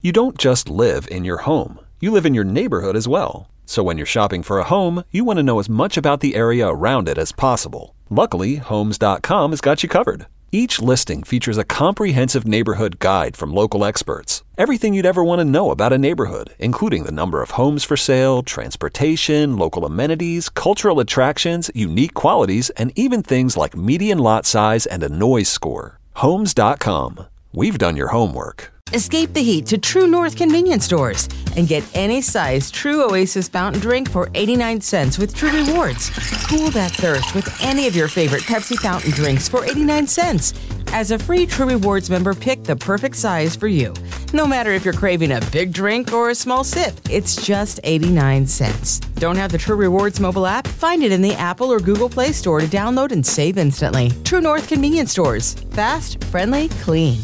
You don't just live in your home. You live in your neighborhood as well. So when you're shopping for a home, you want to know as much about the area around it as possible. Luckily, Homes.com has got you covered. Each listing features a comprehensive neighborhood guide from local experts. Everything you'd ever want to know about a neighborhood, including the number of homes for sale, transportation, local amenities, cultural attractions, unique qualities, and even things like median lot size and a noise score. Homes.com. We've done your homework. Escape the heat to True North convenience stores and get any size True Oasis fountain drink for 89 cents with True Rewards. Cool that thirst with any of your favorite Pepsi fountain drinks for 89 cents. As a free True Rewards member, pick the perfect size for you. No matter if you're craving a big drink or a small sip, it's just 89 cents. Don't have the True Rewards mobile app? Find it in the Apple or Google Play Store to download and save instantly. True North convenience stores. Fast, friendly, clean.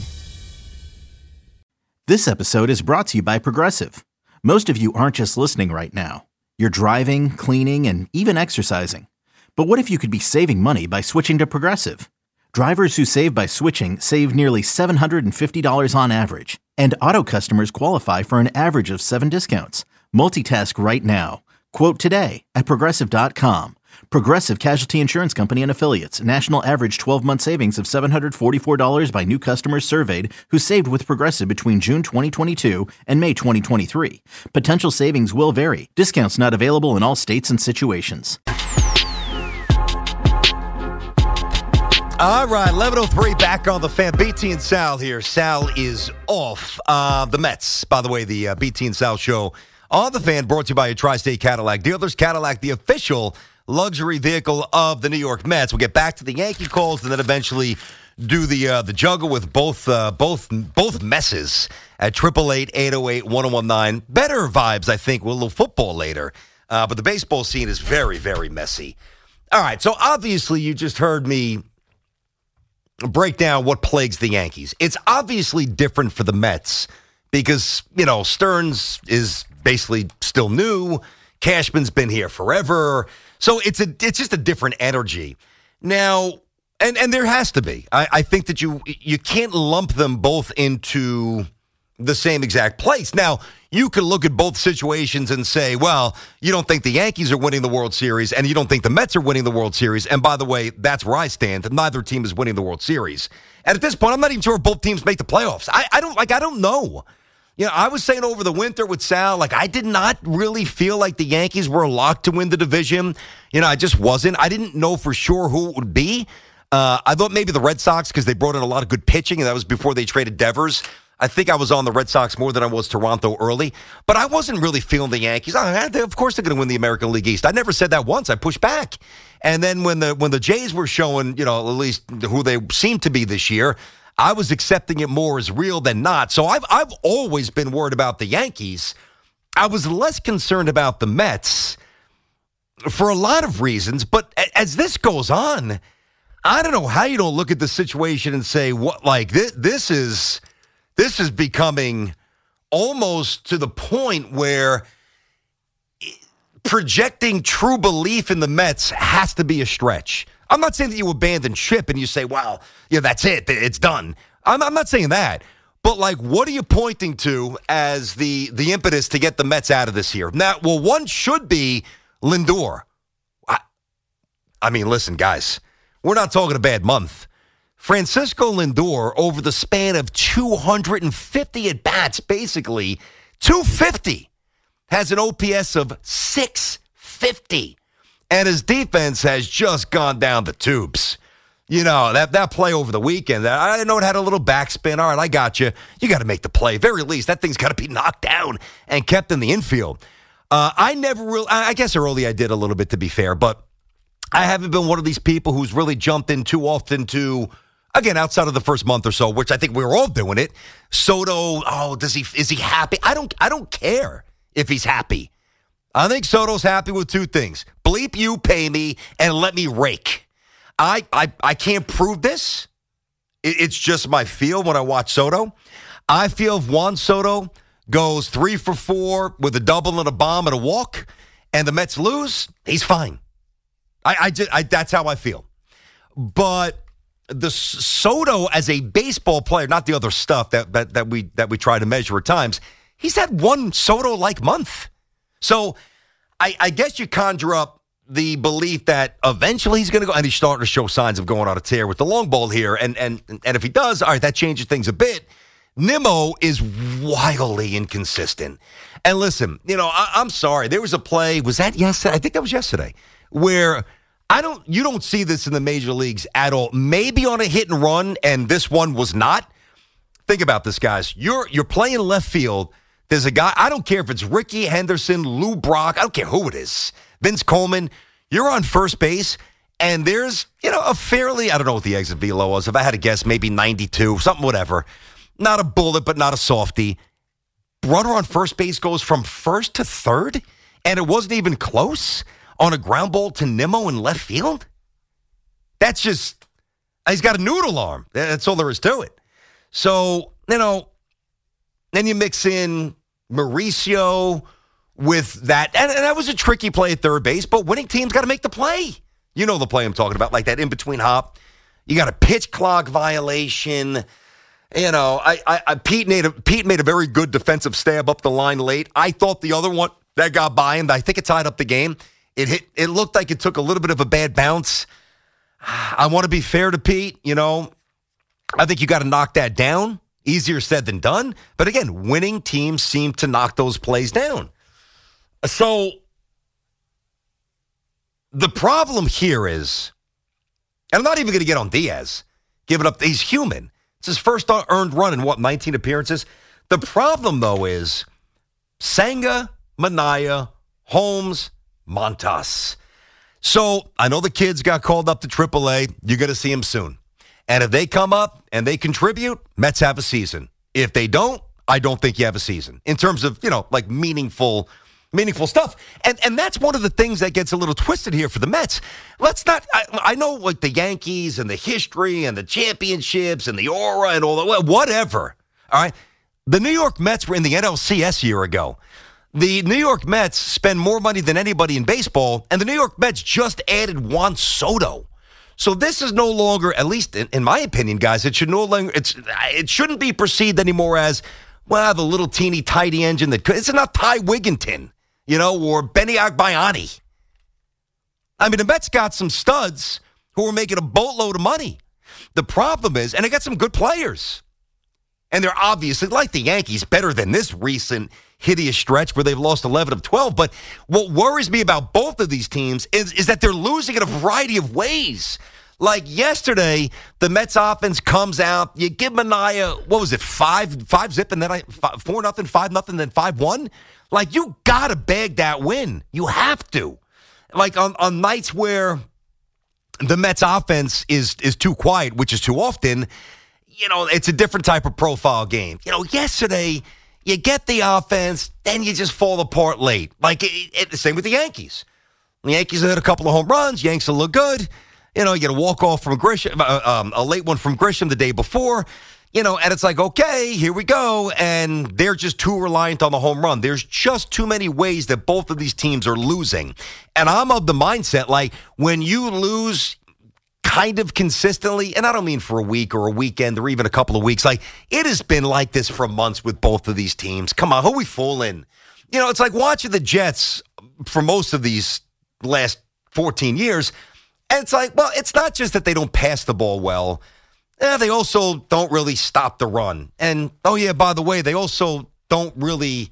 This episode is brought to you by Progressive. Most of you aren't just listening right now. You're driving, cleaning, and even exercising. But what if you could be saving money by switching to Progressive? Drivers who save by switching save nearly $750 on average. And auto customers qualify for an average of 7 discounts. Multitask right now. Quote today at Progressive.com. Progressive Casualty Insurance Company and Affiliates. National average 12-month savings of $744 by new customers surveyed who saved with Progressive between June 2022 and May 2023. Potential savings will vary. Discounts not available in all states and situations. All right, 11:03 back on the Fan. BT and Sal here. Sal is off. The Mets, by the way, the BT and Sal show on the Fan, brought to you by your Tri-State Cadillac dealers. Cadillac, the official luxury vehicle of the New York Mets. We'll get back to the Yankee calls and then eventually do the juggle with both messes at 888-808-1019. Better vibes, I think, with a little football later. But the baseball scene is very, very messy. All right, so obviously you just heard me break down what plagues the Yankees. It's obviously different for the Mets because, Stearns is basically still new. Cashman's been here forever. So it's just a different energy. Now, and there has to be. I think that you can't lump them both into the same exact place. Now, you could look at both situations and say, well, you don't think the Yankees are winning the World Series and you don't think the Mets are winning the World Series. And by the way, that's where I stand. Neither team is winning the World Series. And at this point, I'm not even sure if both teams make the playoffs. I don't know. I was saying over the winter with Sal, I did not really feel like the Yankees were locked to win the division. I just wasn't. I didn't know for sure who it would be. I thought maybe the Red Sox because they brought in a lot of good pitching, and that was before they traded Devers. I think I was on the Red Sox more than I was Toronto early, but I wasn't really feeling the Yankees. Of course they're going to win the American League East. I never said that once. I pushed back. And then when the Jays were showing, at least who they seem to be this year, I was accepting it more as real than not. So I've always been worried about the Yankees. I was less concerned about the Mets for a lot of reasons. But as this goes on, I don't know how you don't look at the situation and say, what, this is becoming almost to the point where projecting true belief in the Mets has to be a stretch. I'm not saying that you abandon ship and you say, wow, that's it. It's done. I'm not saying that. But, what are you pointing to as the impetus to get the Mets out of this year? Now, one should be Lindor. I mean, listen, guys, we're not talking a bad month. Francisco Lindor, over the span of 250 at-bats, basically, 250, has an OPS of 650. And his defense has just gone down the tubes. That play over the weekend, I know it had a little backspin. All right, I got you. You got to make the play. Very least, that thing's got to be knocked down and kept in the infield. I guess early I did a little bit, to be fair, but I haven't been one of these people who's really jumped in too often to, again, outside of the first month or so, which I think we were all doing it. Soto, is he happy? I don't care if he's happy. I think Soto's happy with two things. Bleep you, pay me, and let me rake. I can't prove this. It's just my feel when I watch Soto. I feel if Juan Soto goes 3 for 4 with a double and a bomb and a walk, and the Mets lose, he's fine. That's how I feel. But the Soto as a baseball player, not the other stuff that we try to measure at times, he's had one Soto-like month. So I guess you conjure up the belief that eventually he's going to go, and he's starting to show signs of going on a tear with the long ball here. And if he does, all right, that changes things a bit. Nimmo is wildly inconsistent. And listen, I'm sorry. There was a play, was that yesterday? I think that was yesterday, where you don't see this in the major leagues at all. Maybe on a hit and run, and this one was not. Think about this, guys. You're playing left field. There's a guy, I don't care if it's Ricky Henderson, Lou Brock, I don't care who it is, Vince Coleman. You're on first base, and there's, a fairly, I don't know what the exit velo was. If I had to guess, maybe 92, something, whatever. Not a bullet, but not a softie. Runner on first base goes from first to third, and it wasn't even close on a ground ball to Nimmo in left field? That's just, he's got a noodle arm. That's all there is to it. So, then you mix in Mauricio with that. And that was a tricky play at third base, but winning teams got to make the play. You know the play I'm talking about, like that in-between hop. You got a pitch clock violation. Pete made a very good defensive stab up the line late. I thought the other one that got by him, I think it tied up the game. It looked like it took a little bit of a bad bounce. I want to be fair to Pete, I think you got to knock that down. Easier said than done. But again, winning teams seem to knock those plays down. So the problem here is, and I'm not even going to get on Diaz, giving up, he's human. It's his first earned run in 19 appearances. The problem, though, is Senga, Minaya, Holmes, Montas. So I know the kids got called up to AAA. You're going to see them soon. And if they come up and they contribute, Mets have a season. If they don't, I don't think you have a season in terms of, like meaningful stuff. And that's one of the things that gets a little twisted here for the Mets. Let's not, I know like the Yankees and the history and the championships and the aura and all that, whatever. All right. The New York Mets were in the NLCS a year ago. The New York Mets spend more money than anybody in baseball, and the New York Mets just added Juan Soto. So this is no longer, at least in my opinion, guys, it shouldn't be perceived anymore as, well, the little teeny tidy engine that could. It's not Ty Wigginton, or Benny Agbayani. I mean, the Mets got some studs who are making a boatload of money. The problem is, and they got some good players, and they're obviously, like the Yankees, better than this recent hideous stretch where they've lost 11 of 12. But what worries me about both of these teams is that they're losing in a variety of ways. Like yesterday, the Mets offense comes out. You give Minaya, what was it, 5-zip, and then 4-0, 5-0, then 5-1? Like, you got to bag that win. You have to. Like, on nights where the Mets offense is too quiet, which is too often, it's a different type of profile game. Yesterday, you get the offense, then you just fall apart late. Like, the same with the Yankees. The Yankees hit a couple of home runs. Yanks will look good. You get a walk-off from Grisham, a late one from Grisham the day before. And it's like, okay, here we go. And they're just too reliant on the home run. There's just too many ways that both of these teams are losing. And I'm of the mindset, like, when you lose kind of consistently, and I don't mean for a week or a weekend or even a couple of weeks, like, it has been like this for months with both of these teams. Come on, who are we fooling? It's like watching the Jets for most of these last 14 years. And it's like, well, it's not just that they don't pass the ball well. They also don't really stop the run. And, oh, yeah, by the way, they also don't really,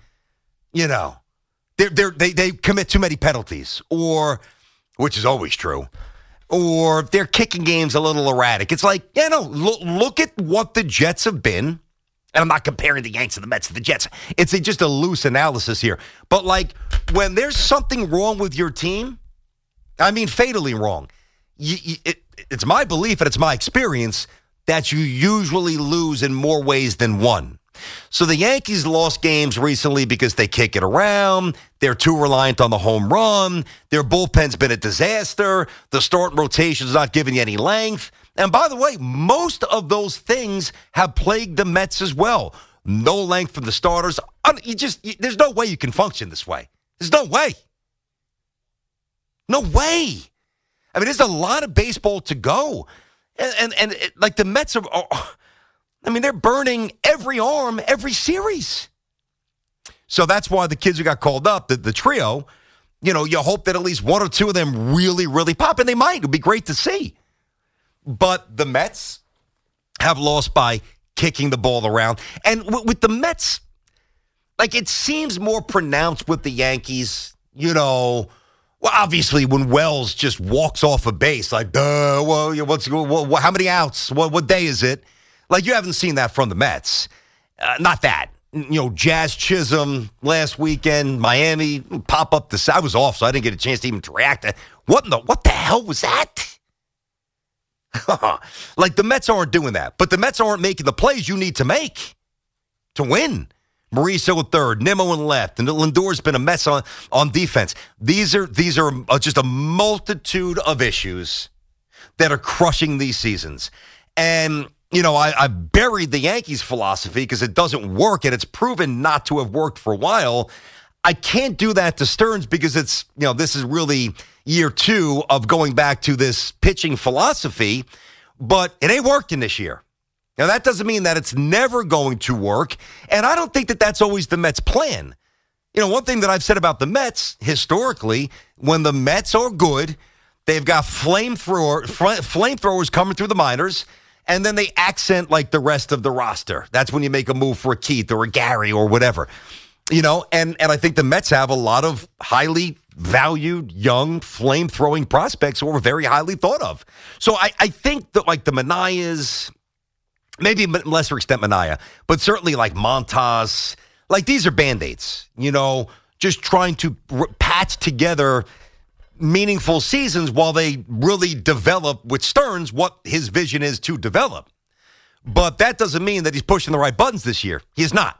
they commit too many penalties, which is always true, or their kicking game's a little erratic. It's like, look at what the Jets have been. And I'm not comparing the Yanks and the Mets to the Jets. It's just a loose analysis here. But, like, when there's something wrong with your team, I mean fatally wrong, it's my belief and it's my experience that you usually lose in more ways than one. So the Yankees lost games recently because they kick it around. They're too reliant on the home run. Their bullpen's been a disaster. The starting rotation's not giving you any length. And by the way, most of those things have plagued the Mets as well. No length from the starters. There's no way you can function this way. There's no way. No way. I mean, there's a lot of baseball to go. And like the Mets are, I mean, they're burning every arm, every series. So that's why the kids who got called up, the trio, you hope that at least one or two of them really, really pop, and they might. It would be great to see. But the Mets have lost by kicking the ball around. And with the Mets, like, it seems more pronounced with the Yankees, Well, obviously, when Wells just walks off a base, like, how many outs? What day is it? Like, you haven't seen that from the Mets. Not that. Jazz Chisholm last weekend, Miami, pop up the... I was off, so I didn't get a chance to even react. What the hell was that? Like, the Mets aren't doing that. But the Mets aren't making the plays you need to make to win. Mauricio at third, Nimmo in left, and Lindor's been a mess on defense. These are just a multitude of issues that are crushing these seasons. And... I've buried the Yankees philosophy because it doesn't work, and it's proven not to have worked for a while. I can't do that to Stearns because it's, this is really year 2 of going back to this pitching philosophy, but it ain't working this year. Now, that doesn't mean that it's never going to work, and I don't think that that's always the Mets' plan. One thing that I've said about the Mets, historically, when the Mets are good, they've got flamethrowers coming through the minors, and then they accent like the rest of the roster. That's when you make a move for a Keith or a Gary or whatever. And I think the Mets have a lot of highly valued, young, flame-throwing prospects who are very highly thought of. So I think that, like, the Manayas, maybe lesser extent Manaya, but certainly like Montas, like, these are Band-Aids, just trying to patch together meaningful seasons while they really develop with Stearns what his vision is to develop. But that doesn't mean that he's pushing the right buttons this year. He's not.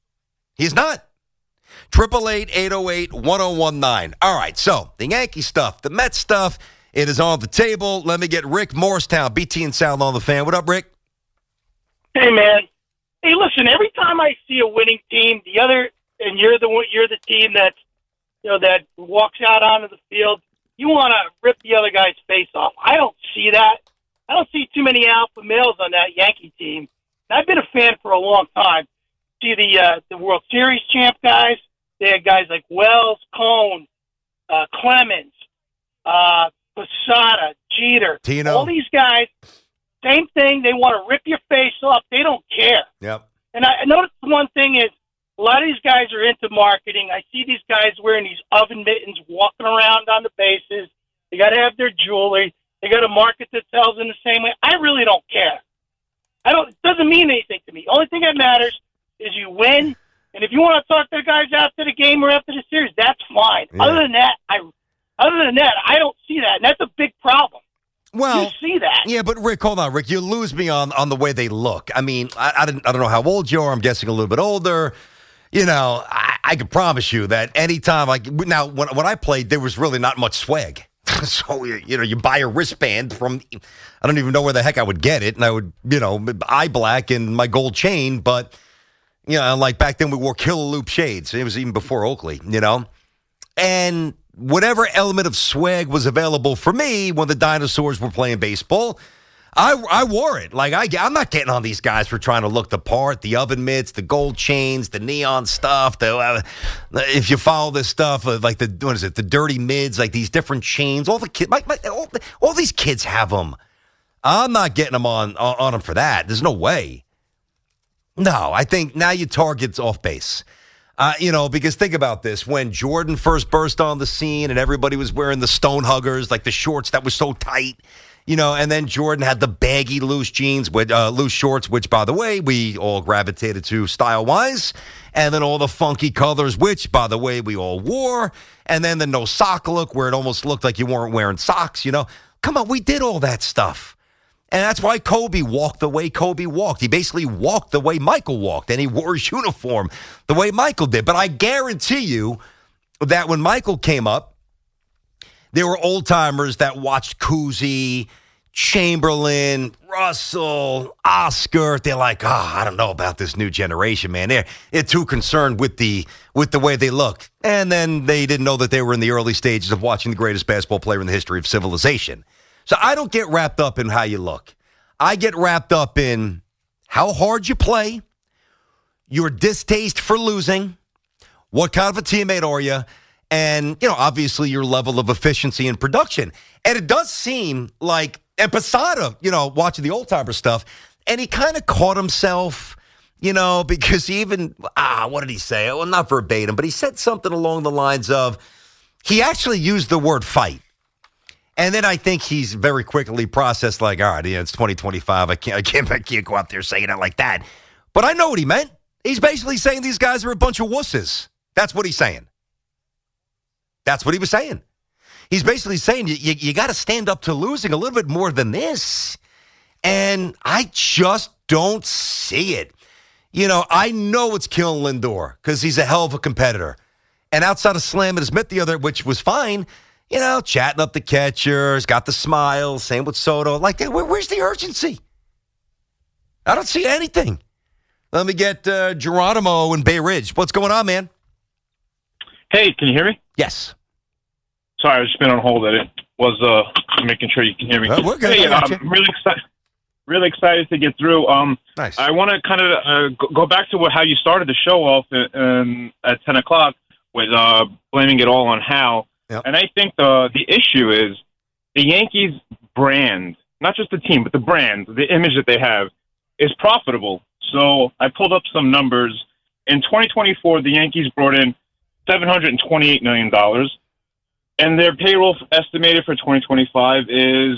888-808-1019. All right, so the Yankee stuff, the Mets stuff, it is on the table. Let me get Rick Morristown, BT and Sal on the Fan. What up, Rick? Hey, man. Hey, listen, every time I see a winning team, you're the team that walks out onto the field, you want to rip the other guy's face off. I don't see that. I don't see too many alpha males on that Yankee team. I've been a fan for a long time. See the World Series champ guys. They had guys like Wells, Cone, Clemens, Posada, Jeter. Tino. All these guys, same thing. They want to rip your face off. They don't care. Yep. And I noticed one thing is, a lot of these guys are into marketing. I see these guys wearing these oven mittens, walking around on the bases. They got to have their jewelry. They got a market that sells in the same way. I really don't care. It doesn't mean anything to me. The only thing that matters is you win. And if you want to talk to the guys after the game or after the series, that's fine. Yeah. Other than that, I don't see that, and that's a big problem. Well, you see that. Yeah, but Rick, hold on, Rick. You lose me on the way they look. I mean, I don't know how old you are. I'm guessing a little bit older. I can promise you that anytime when I played, there was really not much swag. So, you buy a wristband from, I don't even know where the heck I would get it. And I would, eye black and my gold chain. But, like back then we wore killer loop shades. It was even before Oakley, And whatever element of swag was available for me when the dinosaurs were playing baseball, I wore it. Like, I'm not getting on these guys for trying to look the part, the oven mitts, the gold chains, the neon stuff. If you follow this stuff, like the dirty mids, like these different chains, all the kids, all these kids have them. I'm not getting them on them for that. There's no way. No, I think now you target off base. Because think about this. When Jordan first burst on the scene and everybody was wearing the stone huggers, like the shorts that were so tight, and then Jordan had the baggy loose jeans with loose shorts, which, by the way, we all gravitated to style-wise. And then all the funky colors, which, by the way, we all wore. And then the no sock look where it almost looked like you weren't wearing socks, Come on, we did all that stuff. And that's why Kobe walked the way Kobe walked. He basically walked the way Michael walked, and he wore his uniform the way Michael did. But I guarantee you that when Michael came up, there were old-timers that watched Cousy, Chamberlain, Russell, Oscar. They're like, I don't know about this new generation, man. They're too concerned with the way they look. And then they didn't know that they were in the early stages of watching the greatest basketball player in the history of civilization. So I don't get wrapped up in how you look. I get wrapped up in how hard you play, your distaste for losing, what kind of a teammate are you, and, obviously your level of efficiency and production. And it does seem like, and Posada, watching the old-timer stuff, and he kind of caught himself, because he even, what did he say? Well, not verbatim, but he said something along the lines of, he actually used the word fight. And then I think he's very quickly processed like, all right, it's 2025. I can't go out there saying it like that. But I know what he meant. He's basically saying these guys are a bunch of wusses. That's what he's saying. That's what he was saying. He's basically saying you got to stand up to losing a little bit more than this. And I just don't see it. I know it's killing Lindor because he's a hell of a competitor. And outside of slamming his mitt the other, which was fine, chatting up the catchers, got the smile, same with Soto. Like, where's the urgency? I don't see anything. Let me get Geronimo in Bay Ridge. What's going on, man? Hey, can you hear me? Yes. Sorry, I've just been on hold. I was making sure you can hear me. We're good. Hey, I'm really excited to get through. Nice. I want to kind of go back to how you started the show off at 10 o'clock with blaming it all on Hal. Yep. And I think the issue is the Yankees brand, not just the team, but the brand, the image that they have, is profitable. So I pulled up some numbers. In 2024, the Yankees brought in $728 million. And their payroll estimated for 2025 is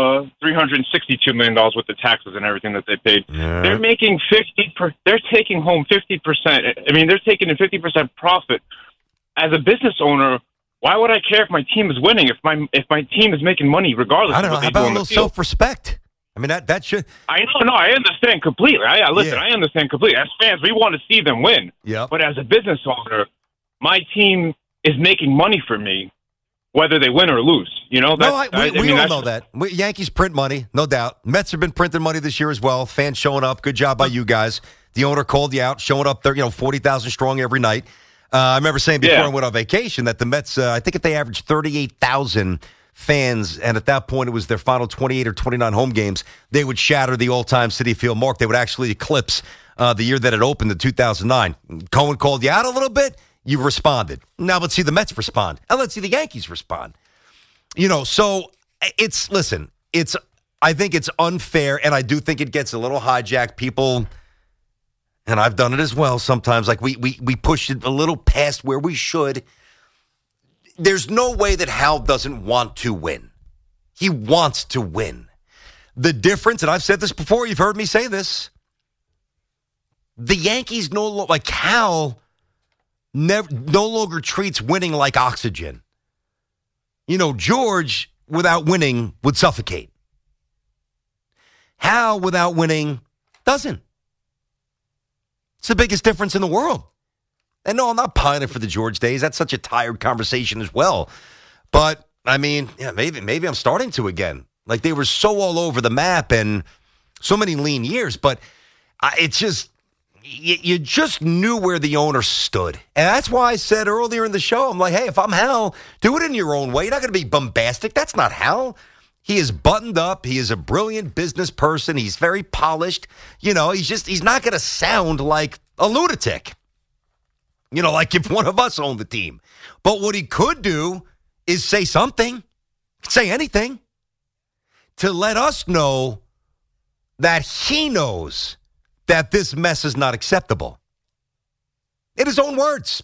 $362 million with the taxes and everything that they paid. Yeah. They're making they're taking home 50%. I mean, they're taking a 50% profit. As a business owner, why would I care if my team is winning? If my team is making money, regardless. I don't know. Of How what they about do a on the little field? self-respect? I mean, that should. I know. No, I understand completely. I understand completely. As fans, we want to see them win. Yep. But as a business owner, my team is making money for me, whether they win or lose. We all know that. Yankees print money, no doubt. Mets have been printing money this year as well. Fans showing up. Good job by you guys. The owner called you out, showing up there, 40,000 strong every night. I remember saying before I went on vacation that the Mets, I think if they averaged 38,000 fans, and at that point it was their final 28 or 29 home games, they would shatter the all-time Citi Field mark. They would actually eclipse the year that it opened in 2009. Cohen called you out a little bit. You responded. Now let's see the Mets respond. And let's see the Yankees respond. So I think it's unfair, and I do think it gets a little hijacked. People, and I've done it as well sometimes, like we push it a little past where we should. There's no way that Hal doesn't want to win. He wants to win. The difference, and I've said this before, you've heard me say this, the Yankees Hal no longer treats winning like oxygen. George, without winning, would suffocate. Hal, without winning, doesn't. It's the biggest difference in the world. And no, I'm not pining for the George days. That's such a tired conversation as well. But, I mean, maybe I'm starting to again. Like, they were so all over the map and so many lean years. But it's just, you just knew where the owner stood. And that's why I said earlier in the show, I'm like, hey, if I'm Hal, do it in your own way. You're not going to be bombastic. That's not Hal. He is buttoned up. He is a brilliant business person. He's very polished. He's not going to sound like a lunatic. Like if one of us owned the team. But what he could do is say something, say anything, to let us know that he knows that this mess is not acceptable. In his own words.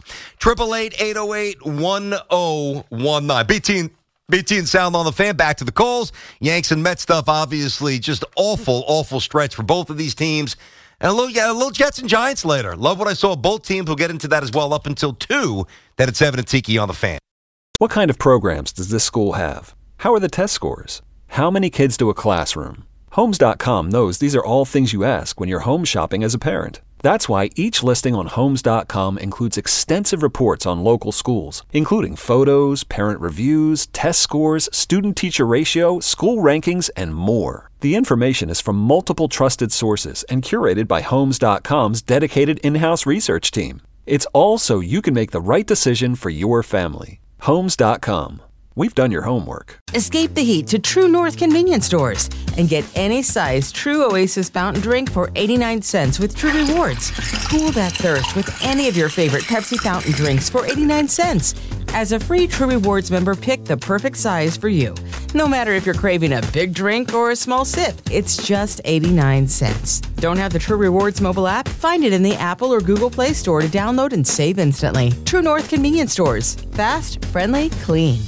888-808-1019. BT and Sound on the Fan. Back to the calls. Yanks and Mets stuff, obviously, just awful stretch for both of these teams. And a little Jets and Giants later. Love what I saw of both teams. We'll get into that as well up until 2. That it's Evan and Tiki on the Fan. What kind of programs does this school have? How are the test scores? How many kids do a classroom? Homes.com knows these are all things you ask when you're home shopping as a parent. That's why each listing on Homes.com includes extensive reports on local schools, including photos, parent reviews, test scores, student-teacher ratio, school rankings, and more. The information is from multiple trusted sources and curated by Homes.com's dedicated in-house research team. It's all so you can make the right decision for your family. Homes.com. We've done your homework. Escape the heat to True North convenience stores and get any size True Oasis fountain drink for 89 cents with True Rewards. Cool that thirst with any of your favorite Pepsi fountain drinks for 89 cents. As a free True Rewards member, pick the perfect size for you. No matter if you're craving a big drink or a small sip, it's just 89 cents. Don't have the True Rewards mobile app? Find it in the Apple or Google Play Store to download and save instantly. True North convenience stores. Fast, friendly, clean.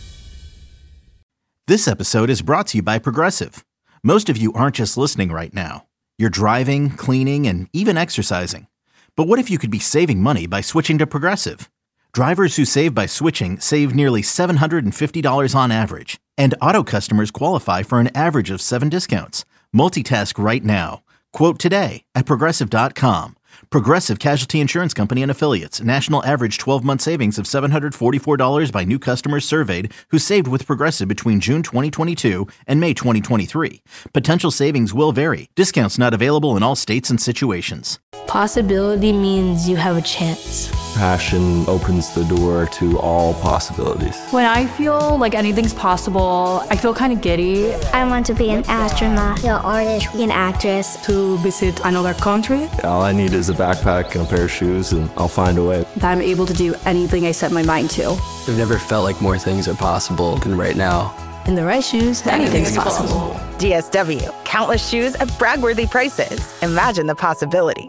This episode is brought to you by Progressive. Most of you aren't just listening right now. You're driving, cleaning, and even exercising. But what if you could be saving money by switching to Progressive? Drivers who save by switching save nearly $750 on average. And auto customers qualify for an average of 7 discounts. Multitask right now. Quote today at Progressive.com. Progressive Casualty Insurance Company and Affiliates. National average 12-month savings of $744 by new customers surveyed who saved with Progressive between June 2022 and May 2023. Potential savings will vary. Discounts not available in all states and situations. Possibility means you have a chance. Passion opens the door to all possibilities. When I feel like anything's possible, I feel kind of giddy. I want to be an astronaut, an artist, an actress. To visit another country. All I need is a backpack and a pair of shoes, and I'll find a way. That I'm able to do anything I set my mind to. I've never felt like more things are possible than right now. In the right shoes, anything's possible. DSW, countless shoes at brag-worthy prices. Imagine the possibilities.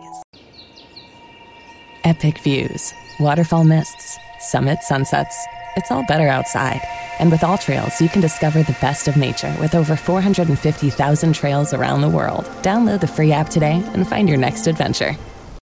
Epic views, waterfall mists, summit sunsets. It's all better outside. And with All Trails, you can discover the best of nature with over 450,000 trails around the world. Download the free app today and find your next adventure.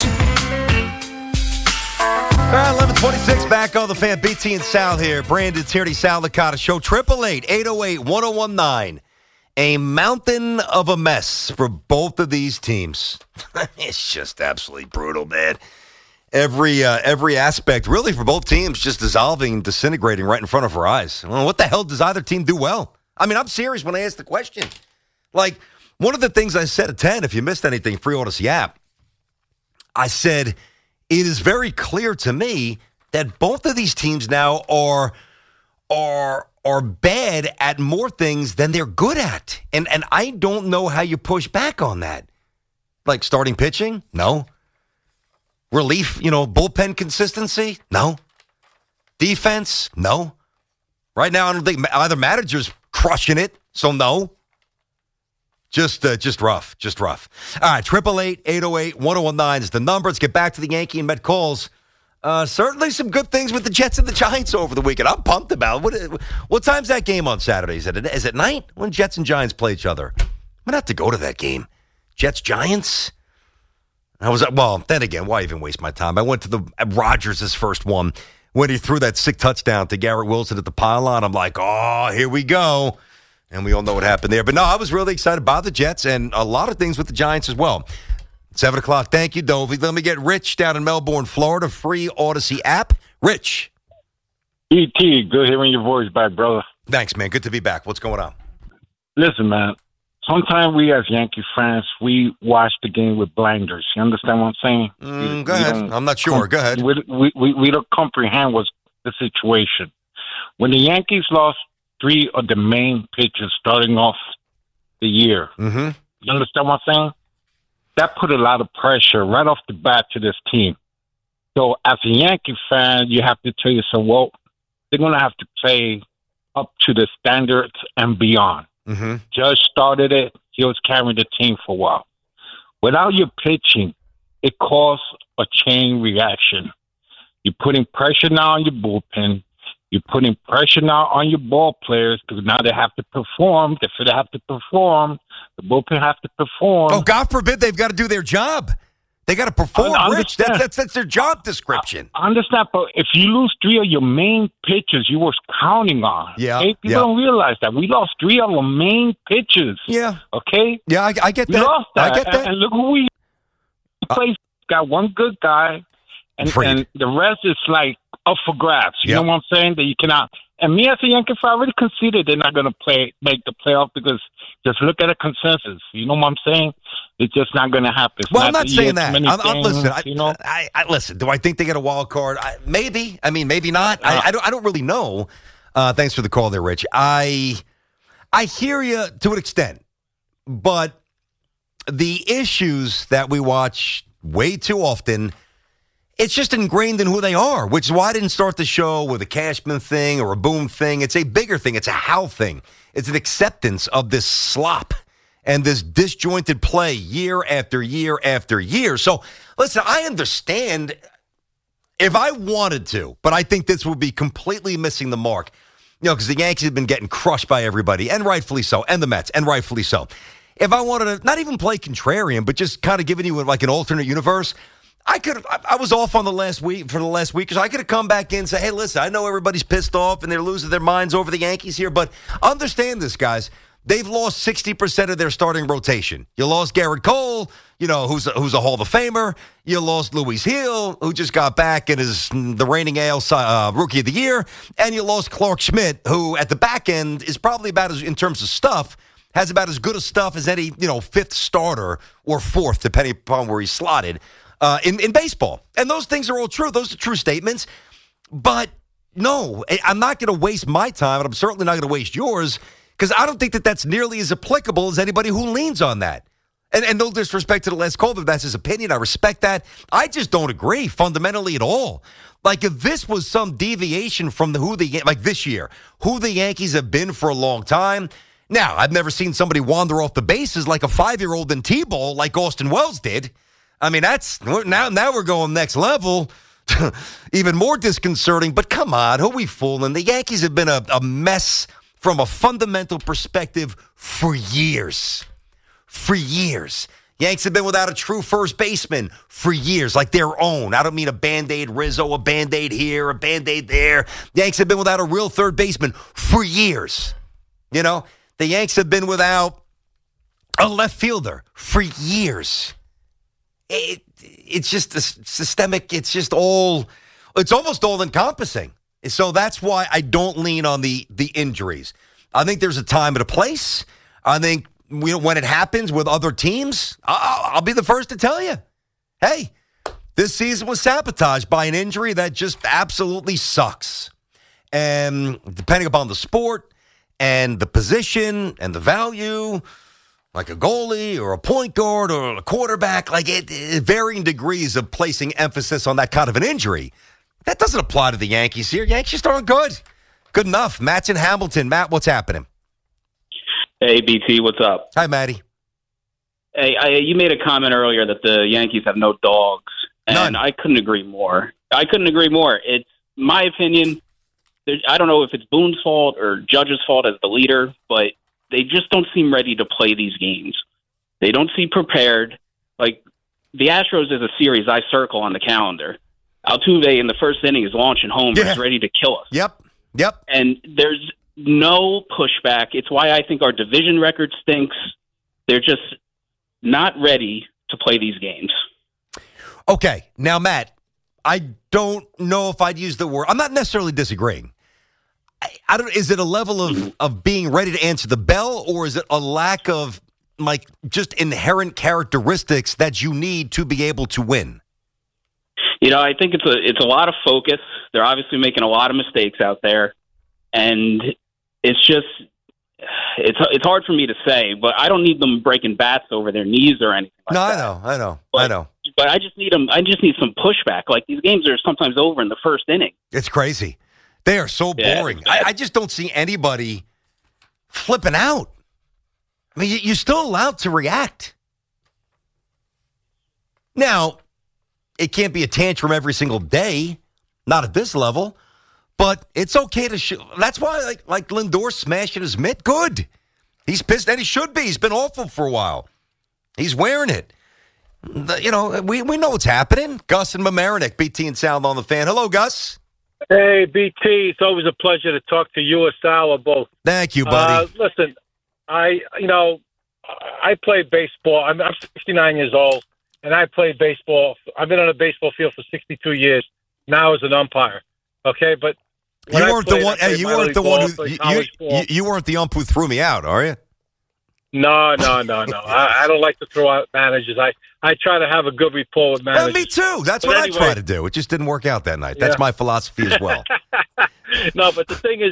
All right, 11:26 back on the Fan. BT and Sal here. Brandon Tierney, Sal Licata Show. 888-808-1019. A mountain of a mess for both of these teams. It's just absolutely brutal, man. Every aspect, really, for both teams, just dissolving, disintegrating right in front of our eyes. Well, what the hell does either team do well? I mean, I'm serious when I ask the question. Like, one of the things I said at 10, if you missed anything, free Odyssey app, I said, it is very clear to me that both of these teams now are bad at more things than they're good at. And I don't know how you push back on that. Like starting pitching? No. Relief, bullpen consistency? No. Defense? No. Right now, I don't think either manager's crushing it, so no. Just rough. Just rough. All right, 888-808-1019 is the number. Let's get back to the Yankee and Met calls. Certainly some good things with the Jets and the Giants over the weekend. I'm pumped about it. What time's that game on Saturday? Is it night when Jets and Giants play each other? I'm going to have to go to that game. Jets-Giants? Then again, why even waste my time? I went to the Rodgers' first one when he threw that sick touchdown to Garrett Wilson at the pylon. I'm like, oh, here we go. And we all know what happened there. But no, I was really excited about the Jets and a lot of things with the Giants as well. 7 o'clock. Thank you, Dovey. Let me get Rich down in Melbourne, Florida. Free Odyssey app. Rich. E.T., good hearing your voice back, brother. Thanks, man. Good to be back. What's going on? Listen, man. Sometimes we as Yankee fans, we watch the game with blinders. You understand what I'm saying? Go ahead. I'm not sure. Go ahead. We don't comprehend what's the situation. When the Yankees lost 3 of the main pitchers starting off the year, you understand what I'm saying? That put a lot of pressure right off the bat to this team. So as a Yankee fan, you have to tell yourself, well, they're going to have to play up to the standards and beyond. Judge started it. He was carrying the team for a while. Without your pitching, it caused a chain reaction. You're putting pressure now on your bullpen. You're putting pressure now on your ball players because now they have to perform. If they have to perform, the bullpen have to perform. Oh, God forbid they've got to do their job. They got to perform, Rich. That's their job description. I understand, but if you lose 3 of your main pitchers you was counting on, people don't realize that. We lost 3 of our main pitchers. Yeah. Okay? Yeah, I get that. We lost that. I get that. And look who we play. Got one good guy, and the rest is like up for grabs. You know what I'm saying? That you cannot. And me as a Yankee fan, I already considered they're not going to make the playoff because just look at the consensus. You know what I'm saying? It's just not going to happen. I'm not saying that. Listen, listen. Do I think they get a wild card? Maybe. I mean, maybe not. I don't really know. Thanks for the call there, Rich. I hear you to an extent, but the issues that we watch way too often, it's just ingrained in who they are, which is why I didn't start the show with a Cashman thing or a Boone thing. It's a bigger thing. It's a Hal thing. It's an acceptance of this slop and this disjointed play year after year after year. So, listen, I understand if I wanted to, but I think this would be completely missing the mark. Because the Yankees have been getting crushed by everybody, and rightfully so, and the Mets, and rightfully so. If I wanted to not even play contrarian, but just kind of giving you like an alternate universe, I was off on the last week, so I could have come back in and say, hey, listen, I know everybody's pissed off and they're losing their minds over the Yankees here, but understand this, guys. They've lost 60% of their starting rotation. You lost Garrett Cole, who's a Hall of Famer. You lost Luis Hill, who just got back and is the reigning AL Rookie of the Year. And you lost Clark Schmidt, who at the back end is probably about as, in terms of stuff, has about as good a stuff as any, fifth starter or fourth, depending upon where he's slotted in baseball. And those things are all true. Those are true statements. But no, I'm not going to waste my time, and I'm certainly not going to waste yours, because I don't think that that's nearly as applicable as anybody who leans on that. And no disrespect to the last caller, that's his opinion. I respect that. I just don't agree fundamentally at all. Like, if this was some deviation from this year, who the Yankees have been for a long time. Now, I've never seen somebody wander off the bases like a 5-year-old in T-ball like Austin Wells did. I mean, now we're going next level. Even more disconcerting. But come on, who are we fooling? The Yankees have been a mess from a fundamental perspective for years. For years. Yanks have been without a true first baseman for years, like their own. I don't mean a Band-Aid Rizzo, a Band-Aid here, a Band-Aid there. Yanks have been without a real third baseman for years. The Yanks have been without a left fielder for years. It's just a systemic, it's almost all-encompassing. So that's why I don't lean on the injuries. I think there's a time and a place. I think when it happens with other teams, I'll be the first to tell you, hey, this season was sabotaged by an injury that just absolutely sucks. And depending upon the sport and the position and the value, like a goalie or a point guard or a quarterback, like varying degrees of placing emphasis on that kind of an injury. That doesn't apply to the Yankees here. Yankees aren't good. Good enough. Matt's in Hamilton. Matt, what's happening? Hey, BT, what's up? Hi, Matty. Hey, you made a comment earlier that the Yankees have no dogs, and None. I couldn't agree more. It's my opinion. I don't know if it's Boone's fault or Judge's fault as the leader, but they just don't seem ready to play these games. They don't seem prepared. Like, the Astros is a series I circle on the calendar. Altuve in the first inning is launching homers, ready to kill us. Yep. And there's no pushback. It's why I think our division record stinks. They're just not ready to play these games. Okay. Now, Matt, I don't know if I'd use the word. I'm not necessarily disagreeing. I don't. Is it a level of being ready to answer the bell, or is it a lack of just inherent characteristics that you need to be able to win? I think it's a lot of focus. They're obviously making a lot of mistakes out there, and it's hard for me to say. But I don't need them breaking bats over their knees or anything like that. I know. But I just need them. I just need some pushback. Like, these games are sometimes over in the first inning. It's crazy. They are so boring. I just don't see anybody flipping out. I mean, you're still allowed to react. Now, it can't be a tantrum every single day, not at this level, but it's okay to that's why, like Lindor smashing his mitt, good. He's pissed, and he should be. He's been awful for a while. He's wearing it. We know what's happening. Gus and Mamaroneck, BT and Sound on the Fan. Hello, Gus. Hey, BT, it's always a pleasure to talk to you or Sal or both. Thank you, buddy. Listen, I played baseball. I'm 69 years old, and I played baseball. I've been on a baseball field for 62 years now as an umpire. Okay, but you weren't the one. Hey, you weren't the one who you weren't the ump who threw me out, are you? No. I don't like to throw out managers. I try to have a good rapport with managers. Me too. That's what I try to do. It just didn't work out that night. That's my philosophy as well. No, but the thing is this.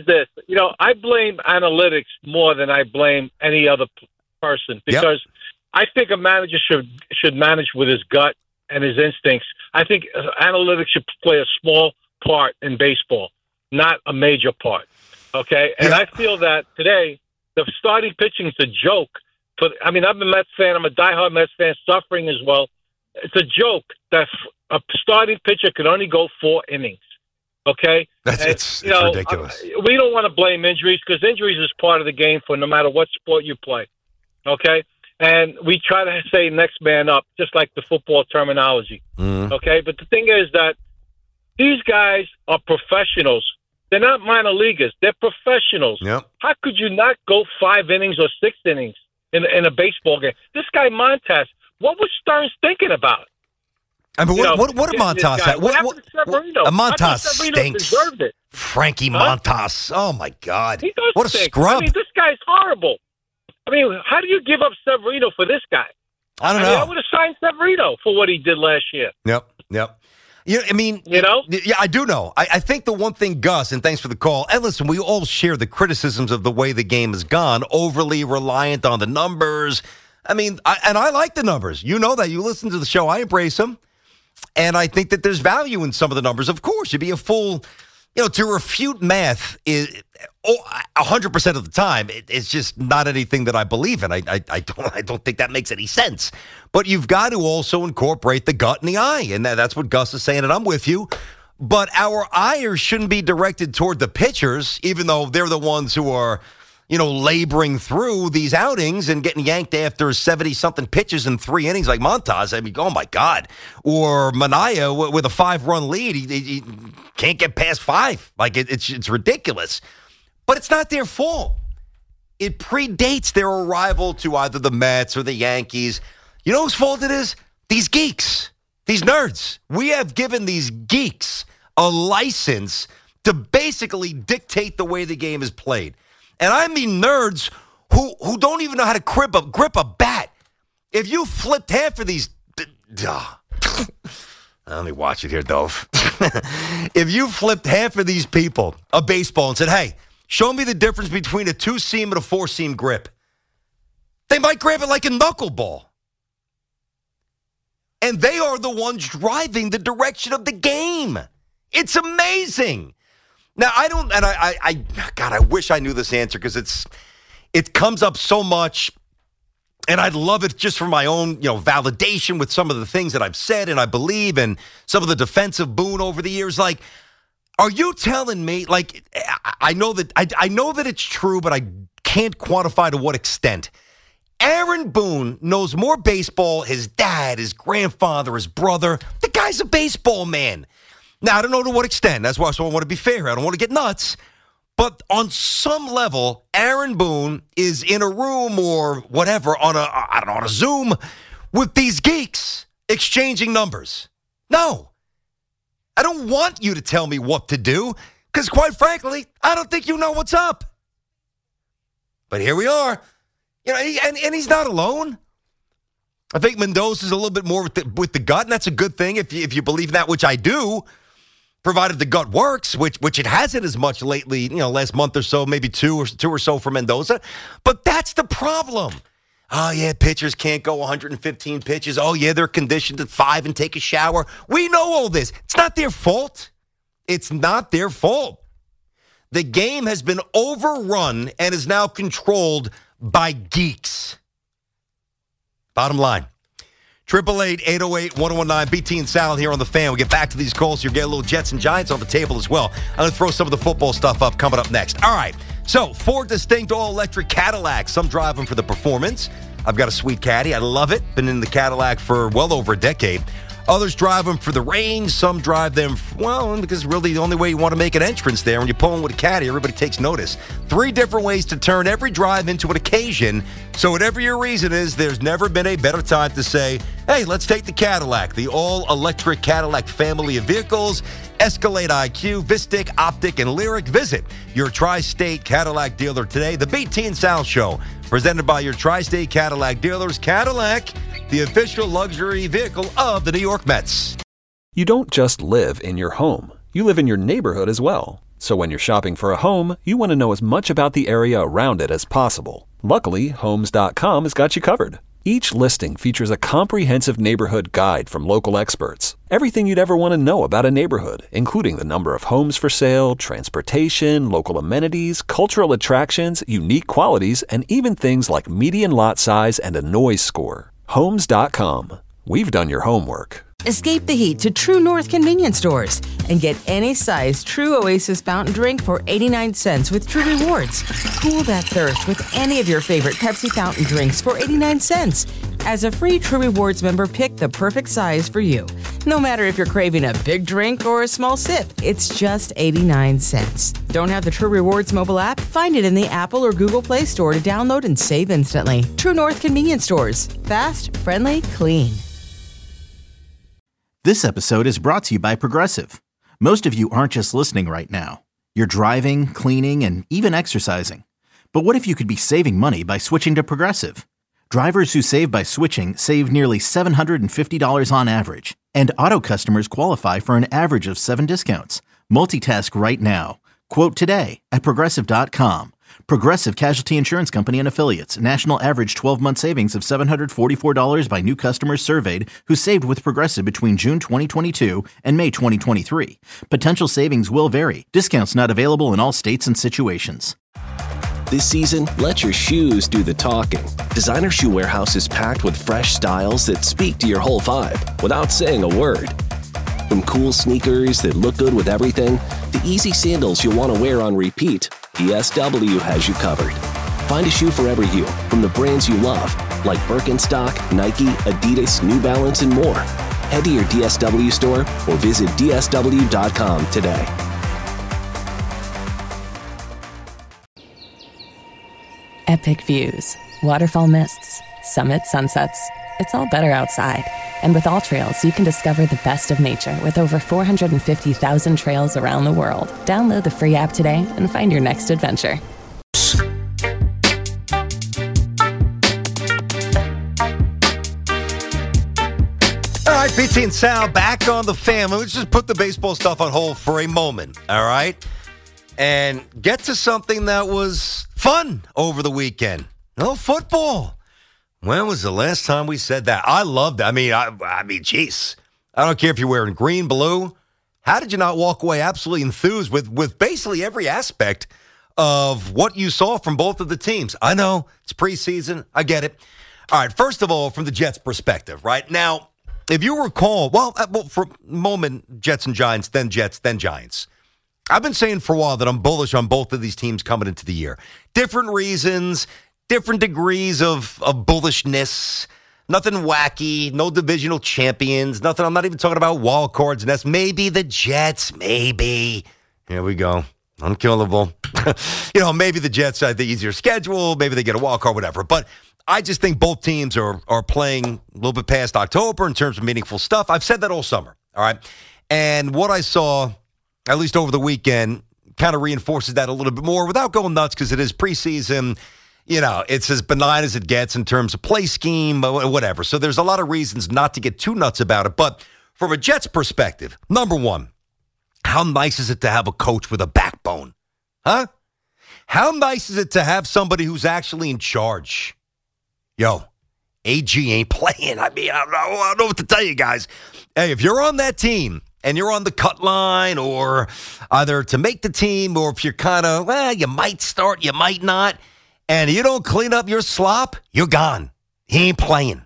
I blame analytics more than I blame any other person because I think a manager should manage with his gut and his instincts. I think analytics should play a small part in baseball, not a major part. Okay, and I feel that today the starting pitching is a joke. I'm a Mets fan. I'm a diehard Mets fan, suffering as well. It's a joke that a starting pitcher can only go 4 innings. Okay, it's ridiculous. We don't want to blame injuries because injuries is part of the game for no matter what sport you play. Okay, and we try to say next man up, just like the football terminology. Okay, but the thing is that these guys are professionals. They're not minor leaguers. They're professionals. Yep. How could you not go 5 innings or 6 innings in a baseball game? This guy Montas, what was Stearns thinking about? I mean, what did Montas have? What happened to Severino? Montas Severino stinks. deserved it. Frankie Montas. Oh, my God. He does what a stink. scrub. I mean, this guy's horrible. I mean, how do you give up Severino for this guy? I don't know. I would have signed Severino for what he did last year. Yep. Yeah, I do know. I think the one thing, Gus, and thanks for the call, and listen, we all share the criticisms of the way the game has gone, overly reliant on the numbers. I mean, I like the numbers. You know that. You listen to the show. I embrace them. And I think that there's value in some of the numbers. Of course, you'd be a fool, to refute math is 100% of the time. It's just not anything that I believe in. I don't think that makes any sense. But you've got to also incorporate the gut and the eye. And that's what Gus is saying, and I'm with you. But our ire shouldn't be directed toward the pitchers, even though they're the ones who are, laboring through these outings and getting yanked after 70-something pitches in 3 innings like Montas. I mean, oh, my God. Or Manaea with a 5-run lead. He can't get past 5. Like, it's ridiculous. But it's not their fault. It predates their arrival to either the Mets or the Yankees. You know whose fault it is? These geeks. These nerds. We have given these geeks a license to basically dictate the way the game is played. And I mean nerds who don't even know how to grip a bat. If you flipped half of these... Let me watch it here, Dove. If you flipped half of these people a baseball and said, hey, show me the difference between a 2-seam and a 4-seam grip, they might grab it like a knuckleball. And they are the ones driving the direction of the game. It's amazing. Now, God, I wish I knew this answer because it comes up so much, and I'd love it just for my own, validation with some of the things that I've said and I believe, and some of the defensive boon over the years. Like, are you telling me? Like, I know that it's true, but I can't quantify to what extent. Aaron Boone knows more baseball. His dad, his grandfather, his brother. The guy's a baseball man. Now, I don't know to what extent. That's why I want to be fair. I don't want to get nuts. But on some level, Aaron Boone is in a room or whatever on a Zoom with these geeks exchanging numbers. No. I don't want you to tell me what to do because, quite frankly, I don't think you know what's up. But here we are. And he's not alone. I think Mendoza's a little bit more with the gut, and that's a good thing if you believe in that, which I do. Provided the gut works, which it hasn't as much lately, last month or so, maybe two or so for Mendoza. But that's the problem. Oh, yeah, pitchers can't go 115 pitches. Oh, yeah, they're conditioned at 5 and take a shower. We know all this. It's not their fault. It's not their fault. The game has been overrun and is now controlled by geeks. Bottom line. 888-808-1019, BT and Sal here on The Fan. We'll get back to these calls. You'll get a little Jets and Giants on the table as well. I'm going to throw some of the football stuff up coming up next. All right, so 4 distinct all-electric Cadillacs. Some drive them for the performance. I've got a sweet Caddy. I love it. Been in the Cadillac for well over a decade. Others drive them for the range. Some drive them, because really the only way you want to make an entrance there when you're pulling with a Caddy, everybody takes notice. 3 different ways to turn every drive into an occasion. So whatever your reason is, there's never been a better time to say, hey, let's take the Cadillac, the all-electric Cadillac family of vehicles. Escalade IQ, Vistic, Optic, and Lyric. Visit your Tri-State Cadillac dealer today. The BT and Sal Show, presented by your Tri-State Cadillac dealers. Cadillac, the official luxury vehicle of the New York Mets. You don't just live in your home. you live in your neighborhood as well. So when you're shopping for a home, you want to know as much about the area around it as possible. Luckily, Homes.com has got you covered. Each listing features a comprehensive neighborhood guide from local experts. Everything you'd ever want to know about a neighborhood, including the number of homes for sale, transportation, local amenities, cultural attractions, unique qualities, and even things like median lot size and a noise score. Homes.com. We've done your homework. Escape the heat to True North convenience stores and get any size True Oasis fountain drink for 89 cents with True Rewards. Cool that thirst with any of your favorite Pepsi fountain drinks for 89 cents. As a free True Rewards member, pick the perfect size for you. No matter if you're craving a big drink or a small sip, it's just 89 cents. Don't have the True Rewards mobile app? Find it in the Apple or Google Play Store to download and save instantly. True North convenience stores. Fast, friendly, clean. This episode is brought to you by Progressive. Most of you aren't just listening right now. You're driving, cleaning, and even exercising. But what if you could be saving money by switching to Progressive? Drivers who save by switching save nearly $750 on average. And auto customers qualify for an average of 7 discounts. Multitask right now. Quote today at Progressive.com. Progressive Casualty Insurance Company and Affiliates. National average 12-month savings of $744 by new customers surveyed who saved with Progressive between June 2022 and May 2023. Potential savings will vary. Discounts not available in all states and situations. This season, let your shoes do the talking. Designer Shoe Warehouse is packed with fresh styles that speak to your whole vibe without saying a word. From cool sneakers that look good with everything, to easy sandals you'll want to wear on repeat, DSW has you covered. Find a shoe for every you, from the brands you love, like Birkenstock, Nike, Adidas, New Balance, and more. Head to your DSW store or visit DSW.com today. Epic views, waterfall mists, summit sunsets. It's all better outside. And with AllTrails, you can discover the best of nature with over 450,000 trails around the world. Download the free app today and find your next adventure. All right, PT and Sal back on the fan. Let's just put the baseball stuff on hold for a moment, all right? And get to something that was fun over the weekend. No football. When was the last time we said that? I loved it. I mean, geez. I don't care if you're wearing green, blue. How did you not walk away absolutely enthused with basically every aspect of what you saw from both of the teams? I know, it's preseason. I get it. All right, first of all, from the Jets' perspective, right? Now, if you recall, well for a moment, Jets and Giants, then Jets, then Giants. I've been saying for a while that I'm bullish on both of these teams coming into the year. Different reasons, different degrees of bullishness, nothing wacky, no divisional champions, nothing. I'm not even talking about wild cards. And that's maybe the Jets, maybe. Here we go. Unkillable. Maybe the Jets had the easier schedule. Maybe they get a wild card, whatever. But I just think both teams are playing a little bit past October in terms of meaningful stuff. I've said that all summer, all right? And what I saw, at least over the weekend, kind of reinforces that a little bit more without going nuts because it is preseason. It's as benign as it gets in terms of play scheme, whatever. So there's a lot of reasons not to get too nuts about it. But from a Jets perspective, number one, how nice is it to have a coach with a backbone? Huh? How nice is it to have somebody who's actually in charge? Yo, AG ain't playing. I don't know what to tell you guys. Hey, if you're on that team and you're on the cut line or either to make the team or if you're kind of, you might start, you might not, and you don't clean up your slop, you're gone. He ain't playing.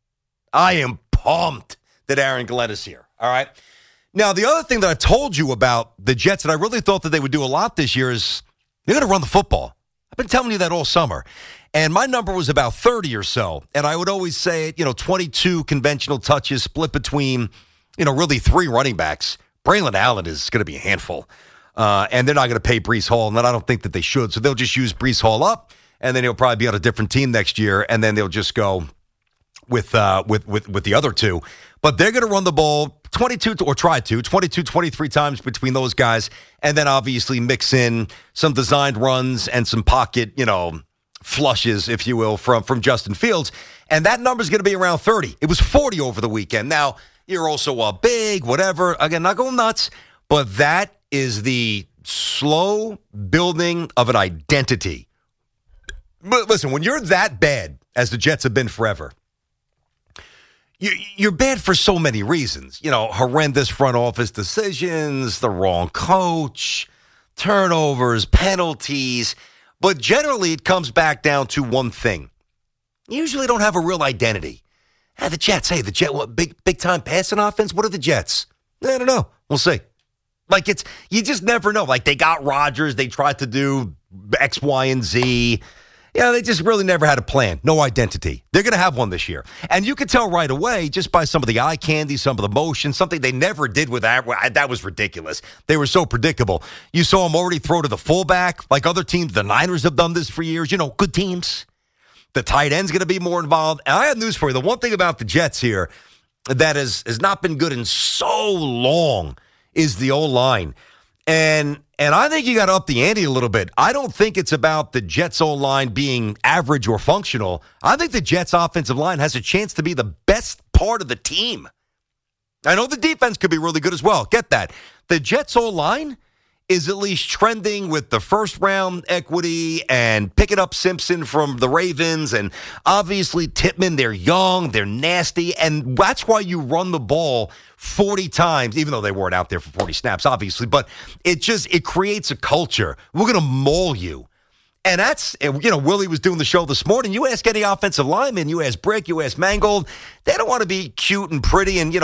I am pumped that Aaron Glenn is here, all right? Now, the other thing that I've told you about the Jets that I really thought that they would do a lot this year is they're going to run the football. I've been telling you that all summer. And my number was about 30 or so. And I would always say, 22 conventional touches split between, really 3 running backs. Braylon Allen is going to be a handful. And they're not going to pay Breece Hall, and I don't think that they should. So they'll just use Breece Hall up, and then he'll probably be on a different team next year, and then they'll just go with the other two. But they're going to run the ball 22, 23 times between those guys, and then obviously mix in some designed runs and some pocket, flushes, if you will, from Justin Fields. And that number is going to be around 30. It was 40 over the weekend. Now, you're also big, whatever. Again, not going nuts. but that is the slow building of an identity. But listen, when you're that bad, as the Jets have been forever, you're bad for so many reasons. Horrendous front office decisions, the wrong coach, turnovers, penalties. But generally, it comes back down to one thing. You usually don't have a real identity. The Jets, what, big time passing offense? What are the Jets? I don't know. We'll see. You just never know. They got Rodgers. They tried to do X, Y, and Z. They just really never had a plan. No identity. They're going to have one this year. And you can tell right away just by some of the eye candy, some of the motion, something they never did with that. That was ridiculous. They were so predictable. You saw them already throw to the fullback. Like other teams, the Niners have done this for years. Good teams. The tight end's going to be more involved. And I have news for you. The one thing about the Jets here that has not been good in so long is the O-line. And I think you got to up the ante a little bit. I don't think it's about the Jets' O-line being average or functional. I think the Jets' offensive line has a chance to be the best part of the team. I know the defense could be really good as well. Get that. The Jets' O-line is at least trending with the first-round equity and picking up Simpson from the Ravens and obviously Tippmann. They're young, they're nasty, and that's why you run the ball 40 times, even though they weren't out there for 40 snaps, obviously. But it creates a culture. We're going to maul you. And that's, Willie was doing the show this morning. You ask any offensive lineman, you ask Brick, you ask Mangold, they don't want to be cute and pretty and,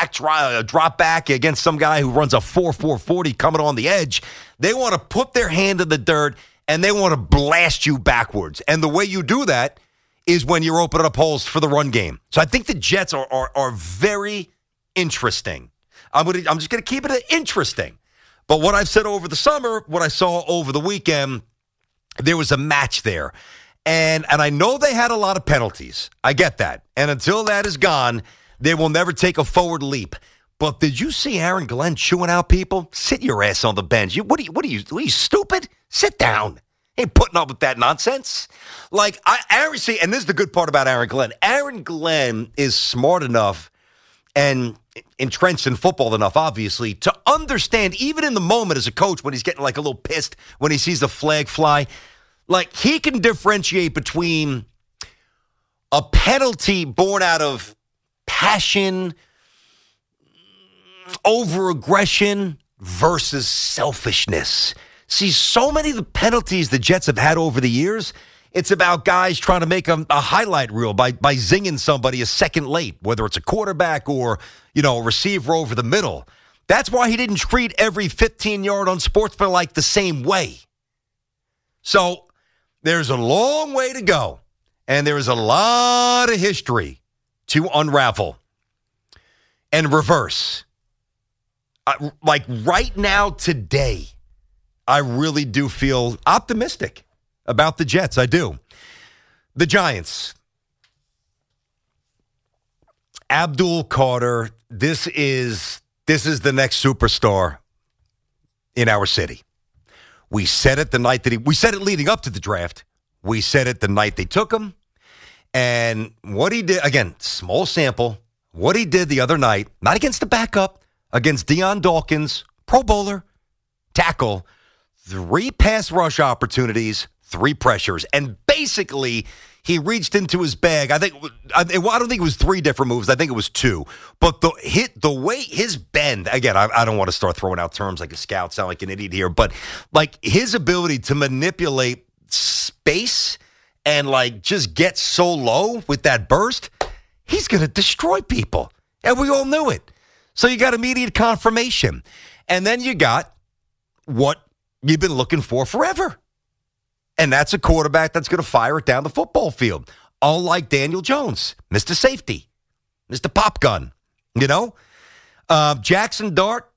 drop back against some guy who runs a 4.40 coming on the edge. They want to put their hand in the dirt and they want to blast you backwards. And the way you do that is when you're opening up holes for the run game. So I think the Jets are very interesting. I'm just going to keep it interesting. But what I've said over the summer, what I saw over the weekend, there was a match there. And I know they had a lot of penalties. I get that. And until that is gone, they will never take a forward leap. But did you see Aaron Glenn chewing out people? Sit your ass on the bench. What are you stupid? Sit down. Ain't putting up with that nonsense. Aaron, see, and this is the good part about Aaron Glenn. Aaron Glenn is smart enough and entrenched in football enough, obviously, to understand, even in the moment as a coach, when he's getting a little pissed when he sees the flag fly, he can differentiate between a penalty born out of passion, over-aggression versus selfishness. See, so many of the penalties the Jets have had over the years, it's about guys trying to make a highlight reel by zinging somebody a second late, whether it's a quarterback or, a receiver over the middle. That's why he didn't treat every 15-yard unsportsmanlike the same way. So there's a long way to go, and there is a lot of history to unravel and reverse. Right now, today, I really do feel optimistic about the Jets. I do. The Giants. Abdul Carter, this is the next superstar in our city. We said it the night that we said it leading up to the draft. We said it the night they took him. And what he did, again, small sample, what he did the other night, not against the backup, against Deion Dawkins, Pro Bowler, tackle, 3 pass rush opportunities, 3 pressures. And basically, he reached into his bag. I don't think it was 3 different moves. I think it was 2. But the way his bend, again, I don't want to start throwing out terms like a scout, sound like an idiot here, but his ability to manipulate space and just get so low with that burst, he's going to destroy people. And we all knew it. So you got immediate confirmation. And then you got what you've been looking for forever. And that's a quarterback that's going to fire it down the football field. Unlike Daniel Jones, Mr. Safety, Mr. Pop Gun, Jackson Dart,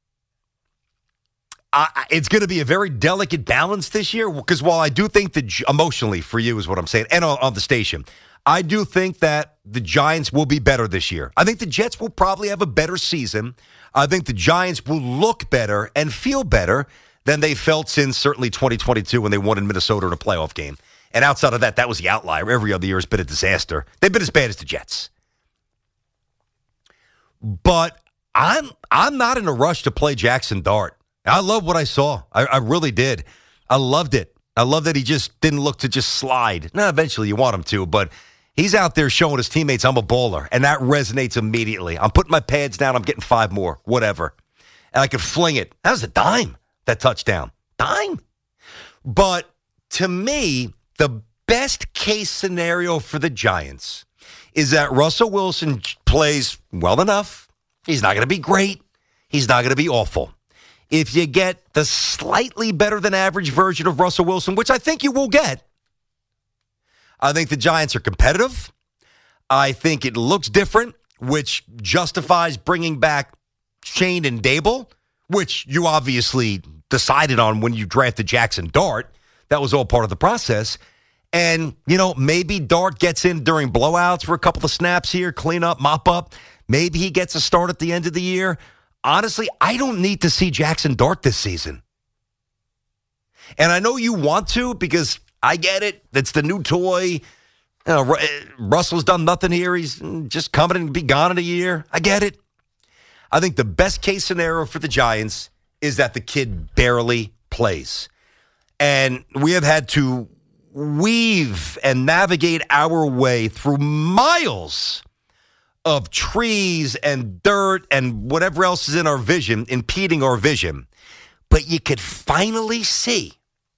it's going to be a very delicate balance this year because while I do think that emotionally for you is what I'm saying, and on the station, I do think that the Giants will be better this year. I think the Jets will probably have a better season. I think the Giants will look better and feel better than they felt since certainly 2022 when they won in Minnesota in a playoff game. And outside of that, that was the outlier. Every other year has been a disaster. They've been as bad as the Jets. But I'm not in a rush to play Jackson Dart. I love what I saw. I really did. I loved it. I love that he just didn't look to just slide. Now, eventually you want him to, but he's out there showing his teammates I'm a baller, and that resonates immediately. I'm putting my pads down. I'm getting 5 more, whatever. And I could fling it. That was a dime, that touchdown. Dime. But to me, the best case scenario for the Giants is that Russell Wilson plays well enough. He's not going to be great. He's not going to be awful. If you get the slightly better than average version of Russell Wilson, which I think you will get, I think the Giants are competitive. I think it looks different, which justifies bringing back Shane and Dable, which you obviously decided on when you drafted Jackson Dart. That was all part of the process. And, maybe Dart gets in during blowouts for a couple of snaps here, clean up, mop up. Maybe he gets a start at the end of the year. Honestly, I don't need to see Jackson Dart this season. And I know you want to because I get it. It's the new toy. Russell's done nothing here. He's just coming and be gone in a year. I get it. I think the best case scenario for the Giants is that the kid barely plays. And we have had to weave and navigate our way through miles of trees and dirt and whatever else is in our vision, impeding our vision. But you could finally see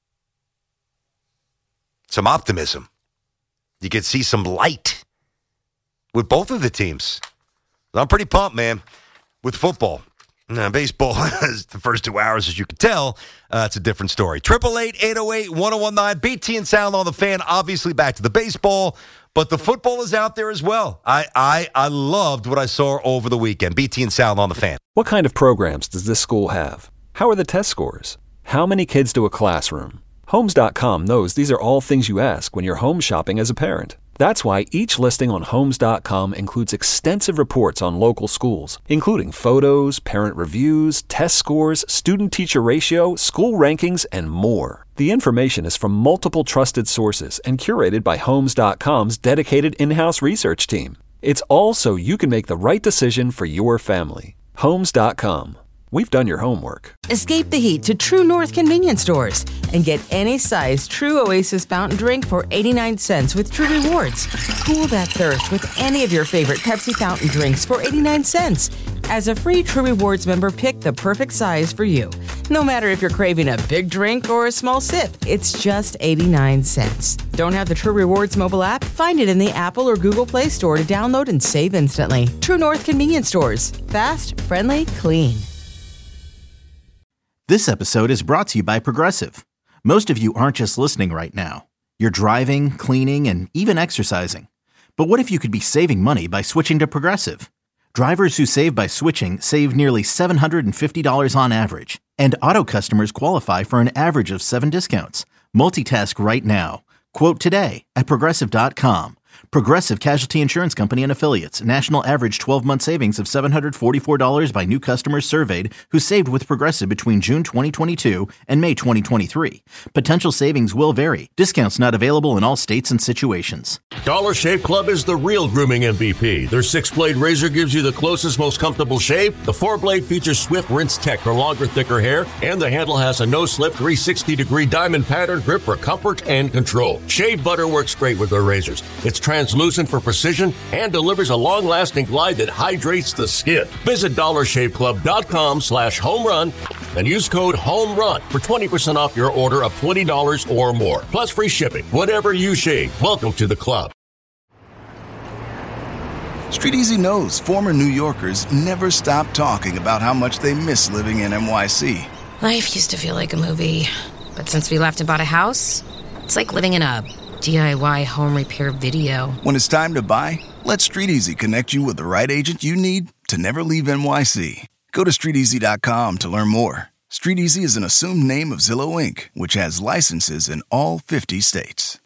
some optimism. You could see some light with both of the teams. I'm pretty pumped, man, with football. Baseball, the first 2 hours, as you can tell, it's a different story. 888-808-1019, BT and Sound on the Fan. Obviously back to the baseball, but the football is out there as well. I loved what I saw over the weekend. BT and Sound on the Fan. What kind of programs does this school have? How are the test scores? How many kids do a classroom? Homes.com knows these are all things you ask when you're home shopping as a parent. That's why each listing on Homes.com includes extensive reports on local schools, including photos, parent reviews, test scores, student-teacher ratio, school rankings, and more. The information is from multiple trusted sources and curated by Homes.com's dedicated in-house research team. It's all so you can make the right decision for your family. Homes.com. We've done your homework. Escape the heat to True North convenience stores and get any size True Oasis fountain drink for 89 cents with True Rewards. Cool that thirst with any of your favorite Pepsi fountain drinks for 89 cents. As a free True Rewards member, pick the perfect size for you. No matter if you're craving a big drink or a small sip, it's just 89 cents. Don't have the True Rewards mobile app? Find it in the Apple or Google Play Store to download and save instantly. True North convenience stores. Fast, friendly, clean. This episode is brought to you by Progressive. Most of you aren't just listening right now. You're driving, cleaning, and even exercising. But what if you could be saving money by switching to Progressive? Drivers who save by switching save nearly $750 on average. And auto customers qualify for an average of 7 discounts. Multitask right now. Quote today at Progressive.com. Progressive Casualty Insurance Company and Affiliates. National average 12-month savings of $744 by new customers surveyed who saved with Progressive between June 2022 and May 2023. Potential savings will vary. Discounts not available in all states and situations. Dollar Shave Club is the real grooming MVP. Their 6-blade razor gives you the closest, most comfortable shave. The 4-blade features swift rinse tech for longer, thicker hair. And the handle has a no-slip 360-degree diamond pattern grip for comfort and control. Shave butter works great with their razors. It's translucent for precision and delivers a long-lasting glide that hydrates the skin. Visit DollarShaveClub.com/homerun and use code HOMERUN for 20% off your order of $20 or more. Plus free shipping. Whatever you shave, welcome to the club. StreetEasy knows former New Yorkers never stop talking about how much they miss living in NYC. Life used to feel like a movie, but since we left and bought a house, it's like living in a DIY home repair video. When it's time to buy, let StreetEasy connect you with the right agent you need to never leave NYC. Go to StreetEasy.com to learn more. StreetEasy is an assumed name of Zillow Inc., which has licenses in all 50 states.